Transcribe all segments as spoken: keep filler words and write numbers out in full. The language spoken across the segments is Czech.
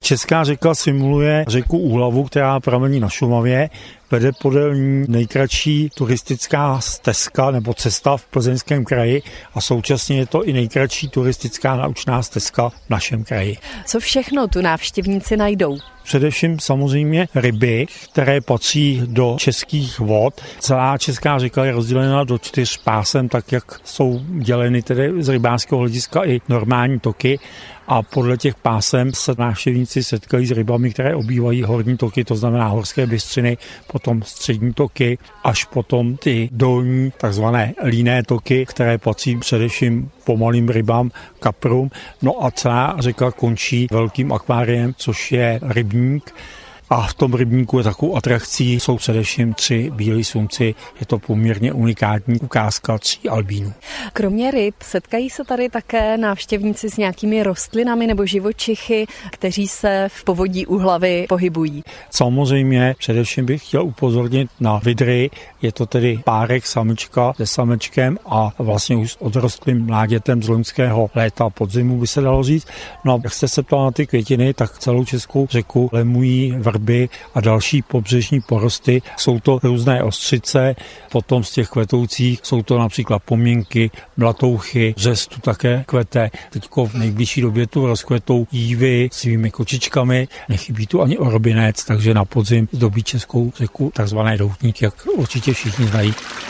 Česká řeka simuluje řeku Úhlavu, která pramení na Šumavě. Vede podél ní nejkratší turistická stezka nebo cesta v Plzeňském kraji a současně je to i nejkratší turistická naučná stezka v našem kraji. Co všechno tu návštěvníci najdou? Především samozřejmě ryby, které patří do českých vod. Celá Česká řeka je rozdělena do čtyř pásem, tak jak jsou děleny tedy z rybářského hlediska i normální toky. A podle těch pásem se návštěvníci setkají s rybami, které obývají horní toky, to znamená horské bystřiny, potom střední toky, až potom ty dolní, takzvané líné toky, které patří především pomalým rybám, kaprům. No a celá řeka končí velkým akváriem, což je rybník. A v tom rybníku je takovou atrakcí, jsou především tři bílí sumci, je to poměrně unikátní ukázka tří albínů. Kromě ryb setkají se tady také návštěvníci s nějakými rostlinami nebo živočichy, kteří se v povodí Úhlavy pohybují. Samozřejmě především bych chtěl upozornit na vidry, je to tedy párek samička se samečkem a vlastně už odrostlým mládětem z loňského léta podzimu by se dalo říct. No a jak jste se ptal na ty květiny, tak celou Českou řeku lemují vrby a další pobřežní porosty. Jsou to různé ostřice, potom z těch kvetoucích jsou to například pomínky, blatouchy, řez tu také kvete. Teďko v nejbližší době tu rozkvetou jívy svými kočičkami, nechybí tu ani orobinec, takže na podzim zdobí Českou řeku takzvané doutníky, jak určitě všichni znají.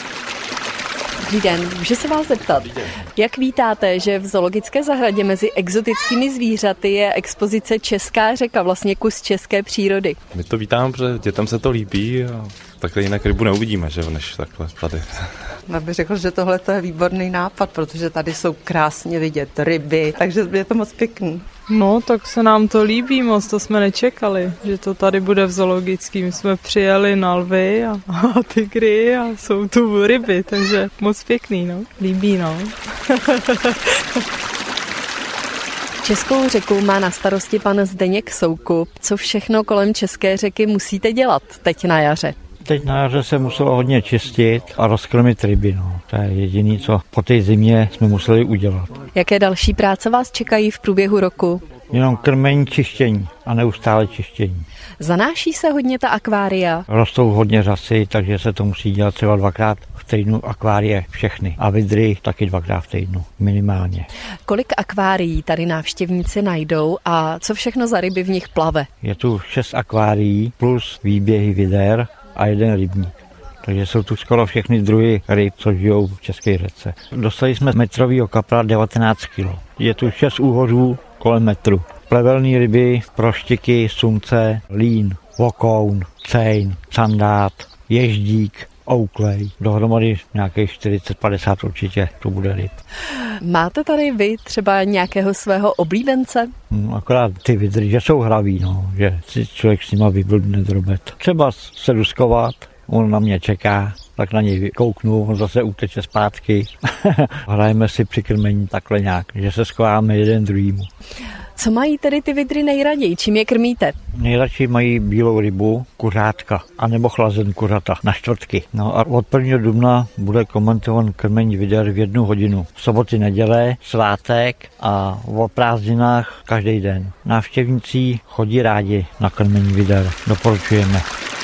Dobrý den, můžu se vás zeptat, jak vítáte, že v zoologické zahradě mezi exotickými zvířaty je expozice Česká řeka, vlastně kus české přírody? My to vítáme, protože dětem se to líbí a takhle jinak rybu neuvidíme, že než takhle tady. Já bych řekl, že tohle je výborný nápad, protože tady jsou krásně vidět ryby, takže je to moc pěkný. No, tak se nám to líbí moc, to jsme nečekali, že to tady bude v zoologickém. Jsme přijeli na lvy a, a tygry a jsou tu ryby, takže moc pěkný, no. Líbí, no. Českou řeku má na starosti pan Zdeněk Soukup. Co všechno kolem České řeky musíte dělat teď na jaře? Teď na jaře se muselo hodně čistit a rozkrmit ryby. No. To je jediné, co po té zimě jsme museli udělat. Jaké další práce vás čekají v průběhu roku? Jenom krmení, čištění a neustále čištění. Zanáší se hodně ta akvária? Rostou hodně řasy, takže se to musí dělat třeba dvakrát v týdnu akvárie všechny. A vidry taky dvakrát v týdnu, minimálně. Kolik akvárií tady návštěvníci najdou a co všechno za ryby v nich plave? Je tu šest akvárií plus výběhy vider a jeden rybník. Takže jsou tu skoro všechny druhy ryb, co žijou v České řece. Dostali jsme metrovýho kapra devatenáct kilo. Je tu šest úhořů kolem metru. Plevelní ryby, proštiky, sumce, lín, vokoun, cejn, sandát, ježdík, ouklej. Dohromady nějakých čtyřicet padesát určitě to bude ryb. Máte tady vy třeba nějakého svého oblíbence? Hmm, akorát ty vidry, že jsou hraví, no, že si člověk s nima vyblbne drobet. Třeba se ruskovat, on na mě čeká, tak na něj kouknu, on zase uteče zpátky. Hrajeme si při krmení takhle nějak, že se schováme jeden druhýmu. Co mají tedy ty vidry nejraději? Čím je krmíte? Nejradši mají bílou rybu, kuřátka, anebo chlazen kuřata na čtvrtky. No a od prvního dubna bude komentovan krmení vider v jednu hodinu. Soboty, neděle, svátek a o prázdninách každý den. Návštěvníci chodí rádi na krmení vider. Doporučujeme.